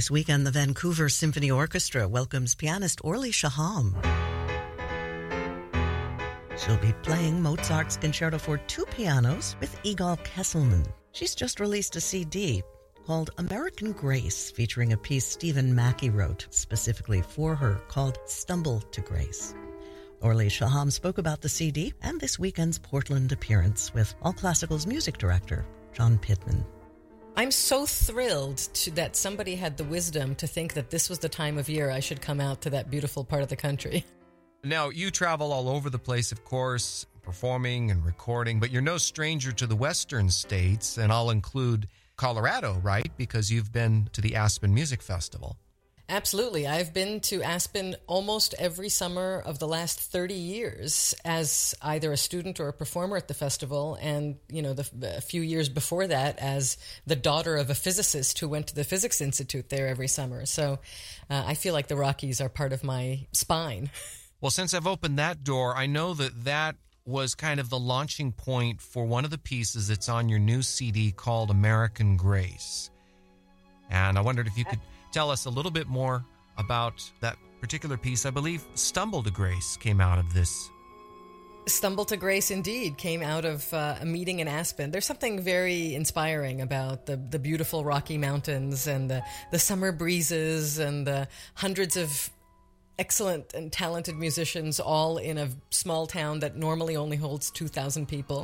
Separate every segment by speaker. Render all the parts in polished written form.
Speaker 1: This weekend, the Vancouver Symphony Orchestra welcomes pianist Orly Shaham. She'll be playing Mozart's Concerto for two pianos with Igal Kesselman. She's just released a CD called American Grace, featuring a piece Stephen Mackey wrote specifically for her called Stumble to Grace. Orly Shaham spoke about the CD and this weekend's Portland appearance with All Classical's music director, John Pittman.
Speaker 2: I'm so thrilled that somebody had the wisdom to think that this was the time of year I should come out to that beautiful part of the country.
Speaker 3: Now, you travel all over the place, of course, performing and recording, but you're no stranger to the western states, and I'll include Colorado, right? Because you've been to the Aspen Music Festival.
Speaker 2: Absolutely. I've been to Aspen almost every summer of the last 30 years as either a student or a performer at the festival. And, a few years before that as the daughter of a physicist who went to the Physics Institute there every summer. So I feel like the Rockies are part of my spine.
Speaker 3: Well, since I've opened that door, I know that was kind of the launching point for one of the pieces that's on your new CD called American Grace. And I wondered if you could tell us a little bit more about that particular piece. I believe Stumble to Grace came out of this.
Speaker 2: Stumble to Grace, indeed, came out of a meeting in Aspen. There's something very inspiring about the beautiful Rocky Mountains and the summer breezes and the hundreds of excellent and talented musicians all in a small town that normally only holds 2,000 people.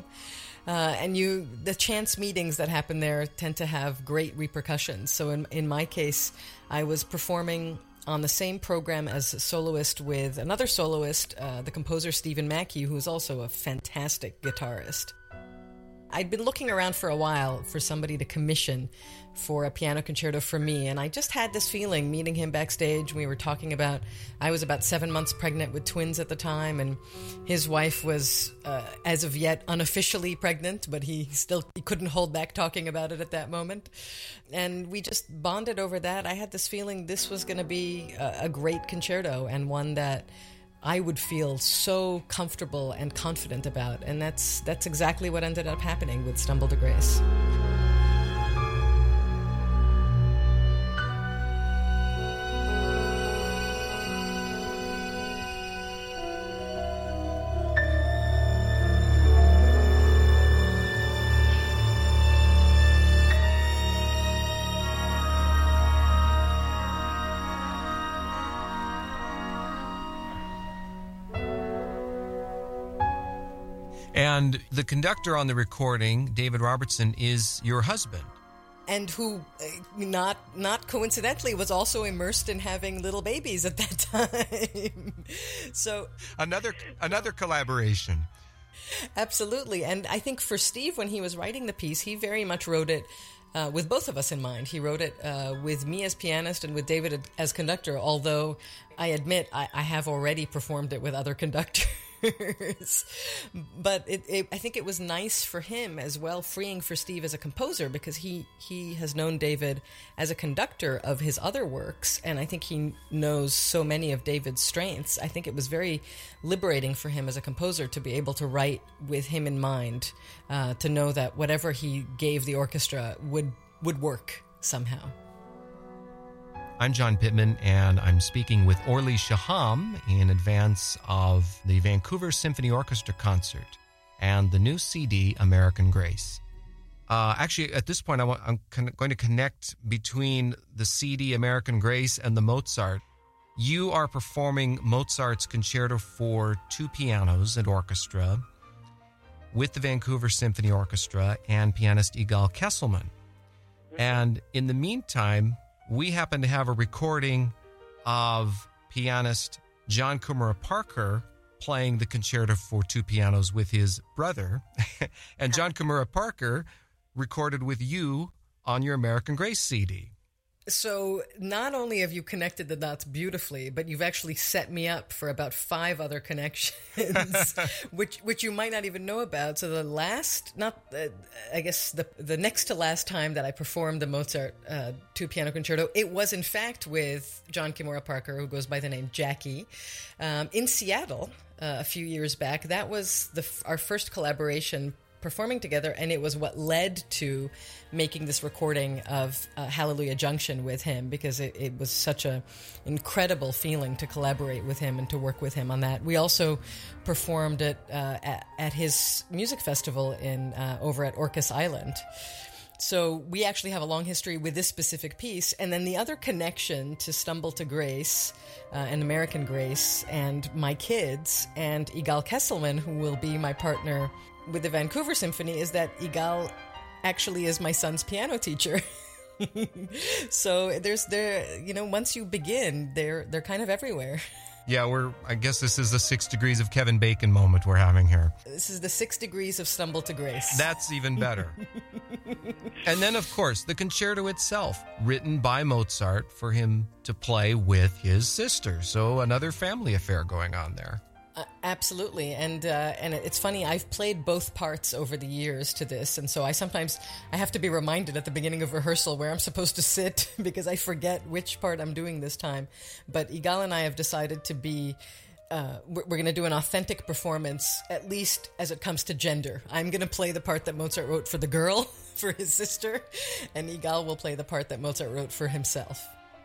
Speaker 2: The chance meetings that happen there tend to have great repercussions. So in my case, I was performing on the same program as a soloist with another soloist, the composer Stephen Mackey, who is also a fantastic guitarist. I'd been looking around for a while for somebody to commission for a piano concerto for me, and I just had this feeling meeting him backstage. We were talking about, I was about 7 months pregnant with twins at the time, and his wife was, as of yet, unofficially pregnant, but he couldn't hold back talking about it at that moment. And we just bonded over that. I had this feeling this was going to be a great concerto, and one that I would feel so comfortable and confident about. And that's exactly what ended up happening with Stumble to Grace.
Speaker 3: And the conductor on the recording, David Robertson, is your husband.
Speaker 2: And who, not coincidentally, was also immersed in having little babies at that time. So
Speaker 3: another collaboration.
Speaker 2: Absolutely. And I think for Steve, when he was writing the piece, he very much wrote it with both of us in mind. He wrote it with me as pianist and with David as conductor, although I admit I have already performed it with other conductors. But I think it was nice for him as well, freeing for Steve as a composer, because he has known David as a conductor of his other works, and I think he knows so many of David's strengths. I think it was very liberating for him as a composer to be able to write with him in mind, to know that whatever he gave the orchestra would work somehow.
Speaker 3: I'm John Pittman, and I'm speaking with Orly Shaham in advance of the Vancouver Symphony Orchestra concert and the new CD, American Grace. Actually, at this point, I'm going to connect between the CD, American Grace, and the Mozart. You are performing Mozart's Concerto for two pianos and orchestra with the Vancouver Symphony Orchestra and pianist Igal Kesselman. And in the meantime, we happen to have a recording of pianist John Kumara Parker playing the concerto for two pianos with his brother. And John Kumara Parker recorded with you on your American Grace CD.
Speaker 2: So not only have you connected the dots beautifully, but you've actually set me up for about 5 other connections, which you might not even know about. So the next to last time that I performed the Mozart two-piano concerto, it was in fact with John Kimura Parker, who goes by the name Jackie, in Seattle a few years back. That was our first collaboration performing together, and it was what led to making this recording of Hallelujah Junction with him, because it was such an incredible feeling to collaborate with him and to work with him on that. We also performed it at his music festival over at Orcas Island. So we actually have a long history with this specific piece. And then the other connection to Stumble to Grace and American Grace and my kids and Igal Kesselman, who will be my partner with the Vancouver Symphony, is that Igal actually is my son's piano teacher. So once you begin, they're kind of everywhere.
Speaker 3: Yeah, I guess this is the 6 degrees of Kevin Bacon moment we're having here.
Speaker 2: This is the 6 degrees of Stumble to Grace.
Speaker 3: That's even better. And then, of course, the concerto itself, written by Mozart for him to play with his sister. So another family affair going on there.
Speaker 2: Absolutely, and it's funny. I've played both parts over the years to this, and so I have to be reminded at the beginning of rehearsal where I'm supposed to sit because I forget which part I'm doing this time. But Igal and I have decided to be. We're going to do an authentic performance, at least as it comes to gender. I'm going to play the part that Mozart wrote for the girl, for his sister, and Igal will play the part that Mozart wrote for himself.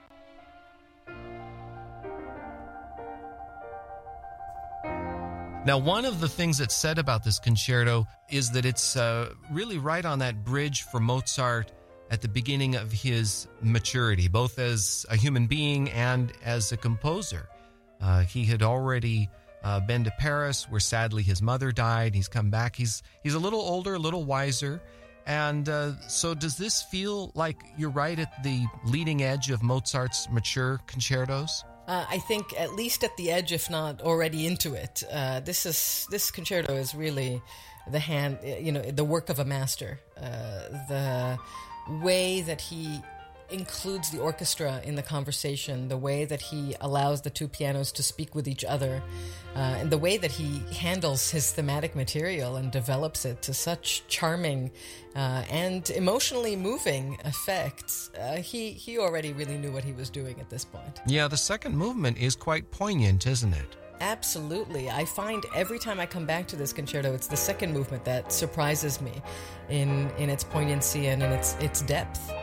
Speaker 3: Now, one of the things that's said about this concerto is that it's really right on that bridge for Mozart at the beginning of his maturity, both as a human being and as a composer. He had already been to Paris, where sadly his mother died. He's come back. He's a little older, a little wiser. And so does this feel like you're right at the leading edge of Mozart's mature concertos?
Speaker 2: I think at least at the edge, if not already into it. This concerto is really the work of a master. The way that he includes the orchestra in the conversation, the way that he allows the two pianos to speak with each other, and the way that he handles his thematic material and develops it to such charming and emotionally moving effects. He already really knew what he was doing at this point.
Speaker 3: Yeah, the second movement is quite poignant, isn't it?
Speaker 2: Absolutely. I find every time I come back to this concerto, it's the second movement that surprises me in its poignancy and in its depth.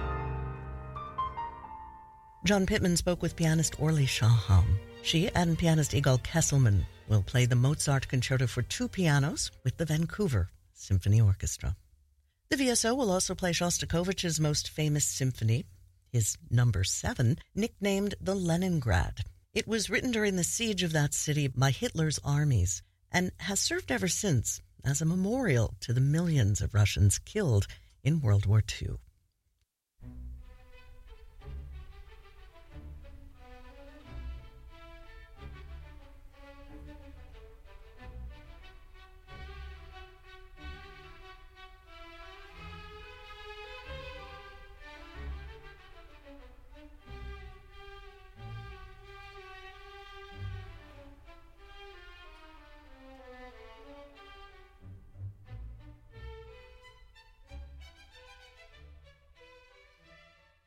Speaker 1: John Pittman spoke with pianist Orly Shaham. She and pianist Igal Kesselman will play the Mozart Concerto for two pianos with the Vancouver Symphony Orchestra. The VSO will also play Shostakovich's most famous symphony, his number 7, nicknamed the Leningrad. It was written during the siege of that city by Hitler's armies and has served ever since as a memorial to the millions of Russians killed in World War II.